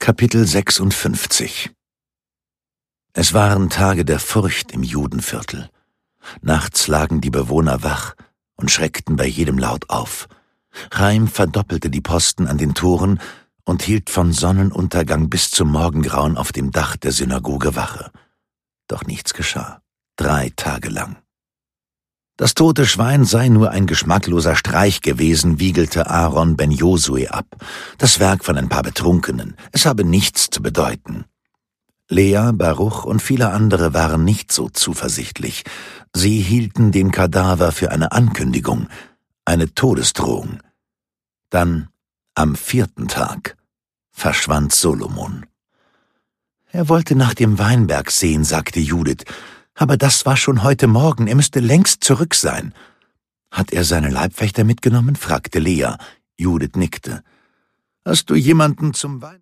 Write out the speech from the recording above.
Kapitel 56. Es waren Tage der Furcht im Judenviertel. Nachts lagen die Bewohner wach und schreckten bei jedem Laut auf. Chaim verdoppelte die Posten an den Toren und hielt von Sonnenuntergang bis zum Morgengrauen auf dem Dach der Synagoge Wache. Doch nichts geschah. 3 Tage lang. Das tote Schwein sei nur ein geschmackloser Streich gewesen, wiegelte Aaron ben Josue ab. Das Werk von ein paar Betrunkenen. Es habe nichts zu bedeuten. Lea, Baruch und viele andere waren nicht so zuversichtlich. Sie hielten den Kadaver für eine Ankündigung, eine Todesdrohung. Dann, am 4. Tag, verschwand Solomon. Er wollte nach dem Weinberg sehen, sagte Judith. Aber das war schon heute Morgen, er müsste längst zurück sein. Hat er seine Leibwächter mitgenommen? Fragte Lea. Judith nickte. Hast du jemanden zum Wein?